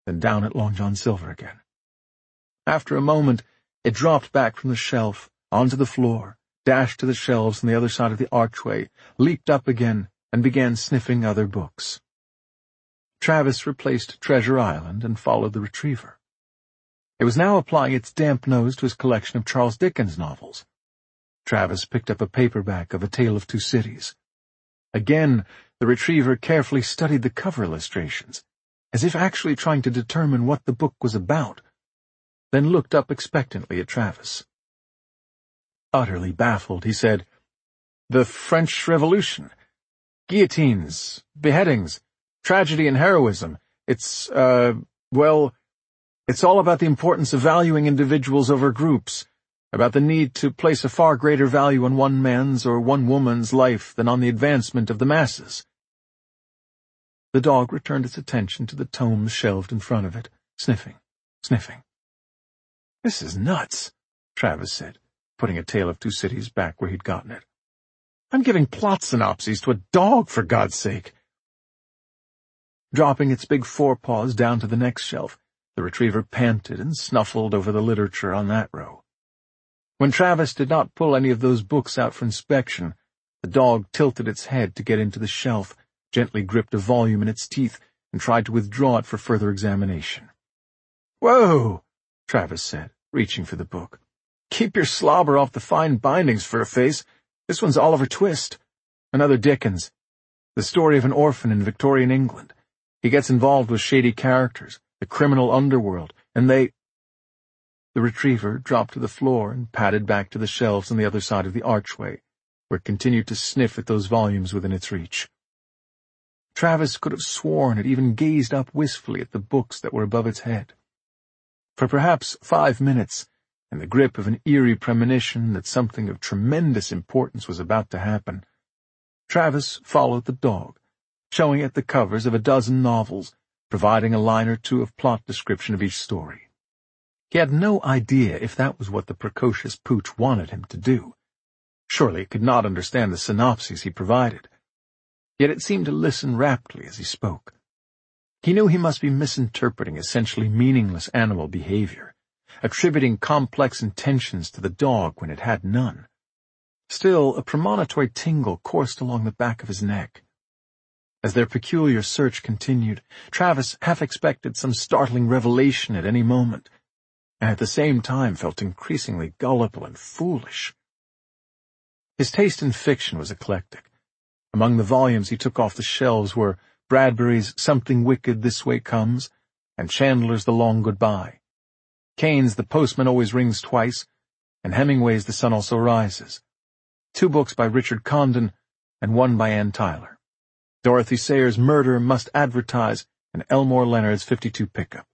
then down at Long John Silver again. After a moment, it dropped back from the shelf, onto the floor, dashed to the shelves on the other side of the archway, leaped up again, and began sniffing other books. Travis replaced Treasure Island and followed the retriever. It was now applying its damp nose to his collection of Charles Dickens novels. Travis picked up a paperback of A Tale of Two Cities. Again, the retriever carefully studied the cover illustrations, as if actually trying to determine what the book was about, then looked up expectantly at Travis. Utterly baffled, he said, "The French Revolution. Guillotines, beheadings, tragedy and heroism. It's, uh, well, it's all about the importance of valuing individuals over groups, about the need to place a far greater value on one man's or one woman's life than on the advancement of the masses." The dog returned its attention to the tomes shelved in front of it, sniffing, sniffing. "This is nuts," Travis said, putting A Tale of Two Cities back where he'd gotten it. "I'm giving plot synopses to a dog, for God's sake." Dropping its big forepaws down to the next shelf, the retriever panted and snuffled over the literature on that row. When Travis did not pull any of those books out for inspection, the dog tilted its head to get into the shelf, gently gripped a volume in its teeth, and tried to withdraw it for further examination. "Whoa!" Travis said, reaching for the book. "Keep your slobber off the fine bindings, Furface. This one's Oliver Twist. Another Dickens. The story of an orphan in Victorian England. He gets involved with shady characters, the criminal underworld, and they—" The retriever dropped to the floor and padded back to the shelves on the other side of the archway, where it continued to sniff at those volumes within its reach. Travis could have sworn it even gazed up wistfully at the books that were above its head. For perhaps five minutes, in the grip of an eerie premonition that something of tremendous importance was about to happen, Travis followed the dog, showing it the covers of a dozen novels, providing a line or two of plot description of each story. He had no idea if that was what the precocious pooch wanted him to do. Surely it could not understand the synopses he provided. Yet it seemed to listen raptly as he spoke. He knew he must be misinterpreting essentially meaningless animal behavior, attributing complex intentions to the dog when it had none. Still, a premonitory tingle coursed along the back of his neck. As their peculiar search continued, Travis half expected some startling revelation at any moment, and at the same time felt increasingly gullible and foolish. His taste in fiction was eclectic. Among the volumes he took off the shelves were Bradbury's Something Wicked This Way Comes, and Chandler's The Long Goodbye, Kane's The Postman Always Rings Twice, and Hemingway's The Sun Also Rises, two books by Richard Condon, and one by Ann Tyler, Dorothy Sayers' Murder Must Advertise, and Elmore Leonard's fifty-two Pickup.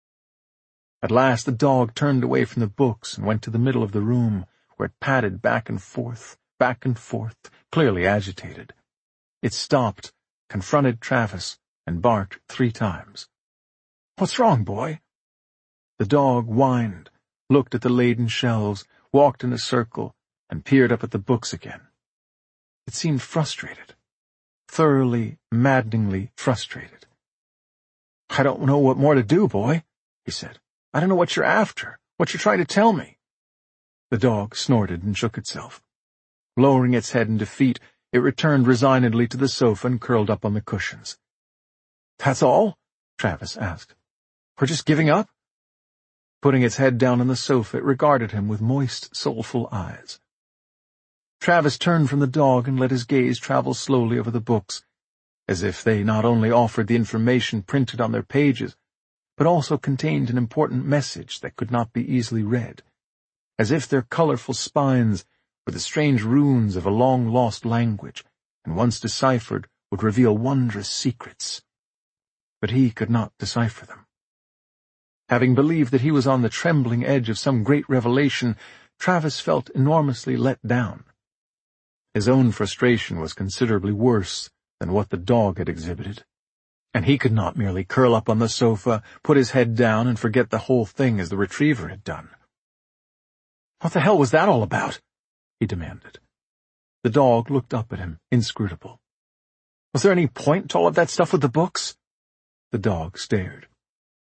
At last the dog turned away from the books and went to the middle of the room, where it padded back and forth, back and forth, clearly agitated. It stopped, confronted Travis, and barked three times. "What's wrong, boy?" The dog whined, looked at the laden shelves, walked in a circle, and peered up at the books again. It seemed frustrated, thoroughly, maddeningly frustrated. "I don't know what more to do, boy," he said. "I don't know what you're after, what you're trying to tell me." The dog snorted and shook itself. Lowering its head in defeat, it returned resignedly to the sofa and curled up on the cushions. "That's all?" Travis asked. "We're just giving up?" Putting its head down on the sofa, it regarded him with moist, soulful eyes. Travis turned from the dog and let his gaze travel slowly over the books, as if they not only offered the information printed on their pages, but also contained an important message that could not be easily read, as if their colorful spines were the strange runes of a long-lost language, and once deciphered would reveal wondrous secrets. But he could not decipher them. Having believed that he was on the trembling edge of some great revelation, Travis felt enormously let down. His own frustration was considerably worse than what the dog had exhibited, and he could not merely curl up on the sofa, put his head down, and forget the whole thing as the retriever had done. "What the hell was that all about?" he demanded. The dog looked up at him, inscrutable. "Was there any point to all of that stuff with the books?" The dog stared.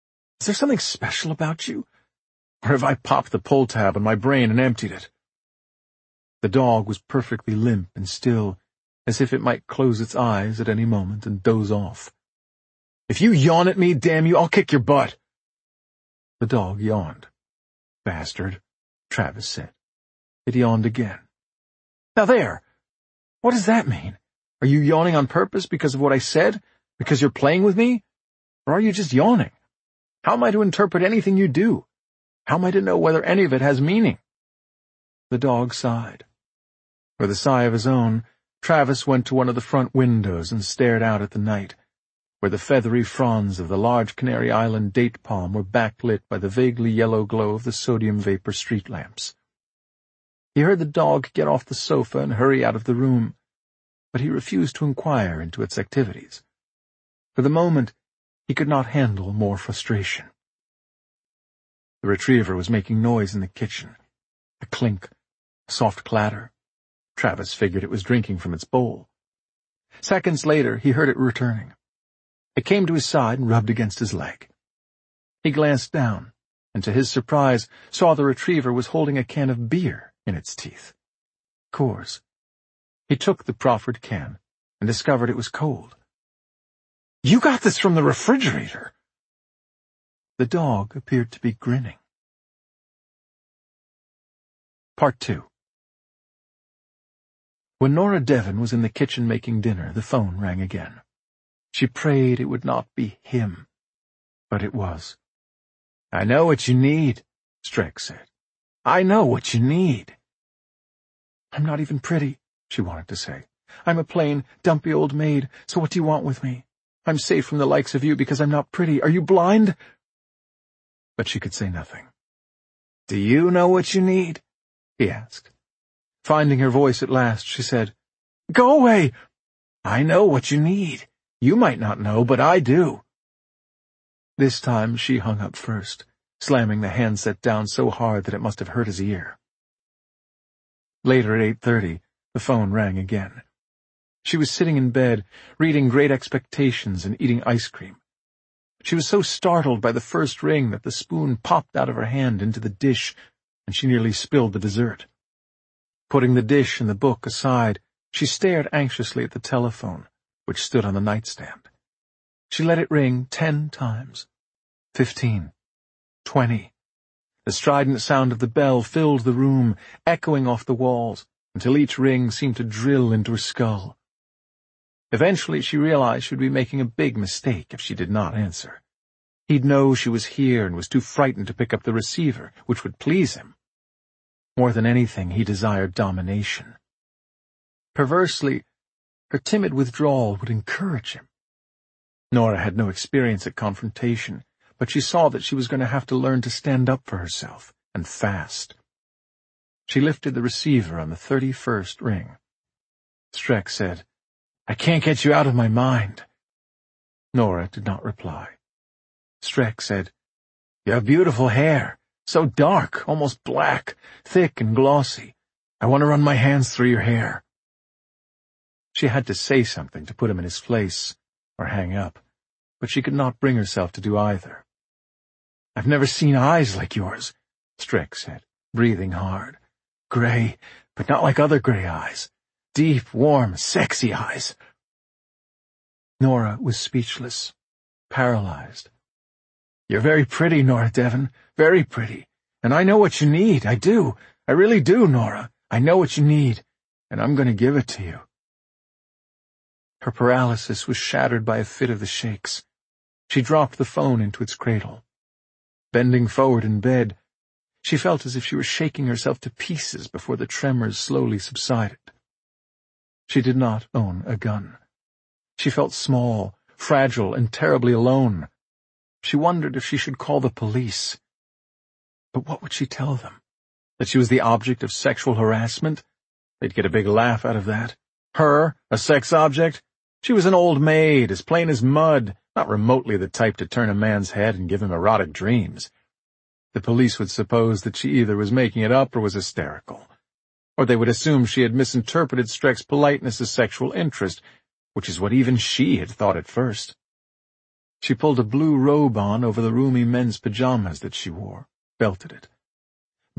Is there something special about you? Or have I popped the pull tab on my brain and emptied it? The dog was perfectly limp and still, as if it might close its eyes at any moment and doze off. If you yawn at me, damn you, I'll kick your butt. The dog yawned. Bastard, Travis said. It yawned again. Now there! What does that mean? Are you yawning on purpose because of what I said? Because you're playing with me? Or are you just yawning? How am I to interpret anything you do? How am I to know whether any of it has meaning? The dog sighed. With a sigh of his own, Travis went to one of the front windows and stared out at the night, where the feathery fronds of the large Canary Island date palm were backlit by the vaguely yellow glow of the sodium vapor street lamps. He heard the dog get off the sofa and hurry out of the room, but he refused to inquire into its activities. For the moment, he could not handle more frustration. The retriever was making noise in the kitchen. A clink, a soft clatter. Travis figured it was drinking from its bowl. Seconds later, he heard it returning. It came to his side and rubbed against his leg. He glanced down, and to his surprise, saw the retriever was holding a can of beer in its teeth. Coors. He took the proffered can and discovered it was cold. You got this from the refrigerator. The dog appeared to be grinning. Part two. When Nora Devon was in the kitchen making dinner, the phone rang again. She prayed it would not be him, but it was. I know what you need, Streck said. I know what you need. I'm not even pretty, she wanted to say. I'm a plain, dumpy old maid, so what do you want with me? I'm safe from the likes of you because I'm not pretty. Are you blind? But she could say nothing. Do you know what you need? He asked. Finding her voice at last, she said, Go away! I know what you need. You might not know, but I do. This time she hung up first, slamming the handset down so hard that it must have hurt his ear. Later at eight thirty, the phone rang again. She was sitting in bed, reading Great Expectations and eating ice cream. She was so startled by the first ring that the spoon popped out of her hand into the dish, and she nearly spilled the dessert. Putting the dish and the book aside, she stared anxiously at the telephone, which stood on the nightstand. She let it ring ten times. Fifteen. Twenty. The strident sound of the bell filled the room, echoing off the walls, until each ring seemed to drill into her skull. Eventually she realized she would be making a big mistake if she did not answer. He'd know she was here and was too frightened to pick up the receiver, which would please him. More than anything, he desired domination. Perversely, her timid withdrawal would encourage him. Nora had no experience at confrontation, but she saw that she was going to have to learn to stand up for herself, and fast. She lifted the receiver on the thirty-first ring. Streck said, I can't get you out of my mind. Nora did not reply. Streck said, You have beautiful hair, so dark, almost black, thick and glossy. I want to run my hands through your hair. She had to say something to put him in his place, or hang up, but she could not bring herself to do either. I've never seen eyes like yours, Streck said, breathing hard. Gray, but not like other gray eyes. Deep, warm, sexy eyes. Nora was speechless, paralyzed. You're very pretty, Nora Devon, very pretty. And I know what you need, I do. I really do, Nora. I know what you need, and I'm going to give it to you. Her paralysis was shattered by a fit of the shakes. She dropped the phone into its cradle. Bending forward in bed, she felt as if she were shaking herself to pieces before the tremors slowly subsided. She did not own a gun. She felt small, fragile, and terribly alone. She wondered if she should call the police. But what would she tell them? That she was the object of sexual harassment? They'd get a big laugh out of that. Her, a sex object? She was an old maid, as plain as mud, not remotely the type to turn a man's head and give him erotic dreams. The police would suppose that she either was making it up or was hysterical. Or they would assume she had misinterpreted Streck's politeness as sexual interest, which is what even she had thought at first. She pulled a blue robe on over the roomy men's pajamas that she wore, belted it,